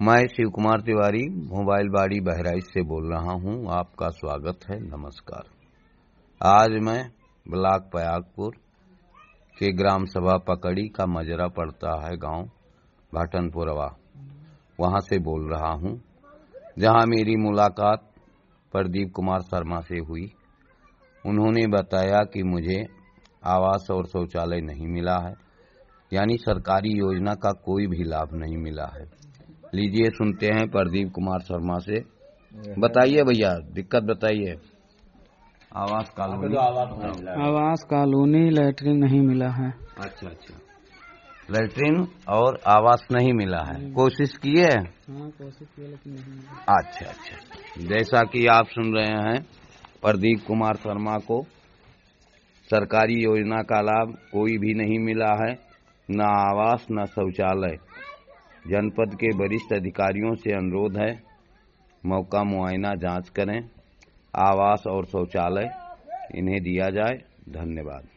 मैं शिव कुमार तिवारी मोबाइल बाड़ी बहराइच से बोल रहा हूं। आपका स्वागत है। नमस्कार। आज मैं ब्लॉक पयागपुर के ग्राम सभा पकड़ी का मजरा पड़ता है गांव भाटनपुरवा, वहां से बोल रहा हूं, जहां मेरी मुलाकात प्रदीप कुमार शर्मा से हुई। उन्होंने बताया कि मुझे आवास और शौचालय नहीं मिला है, यानी सरकारी योजना का कोई भी लाभ नहीं मिला है। लीजिए सुनते हैं प्रदीप कुमार शर्मा से। बताइए भैया, दिक्कत बताइए। आवास कॉलोनी लैट्रिन नहीं मिला है। अच्छा, लैट्रिन और आवास नहीं मिला है। कोशिश किए? हाँ, कोशिश किए लेकिन नहीं मिला। अच्छा। जैसा कि आप सुन रहे हैं, प्रदीप कुमार शर्मा को सरकारी योजना का लाभ कोई भी नहीं मिला है, न आवास न शौचालय। जनपद के वरिष्ठ अधिकारियों से अनुरोध है, मौका मुआयना जांच करें, आवास और शौचालय इन्हें दिया जाए। धन्यवाद।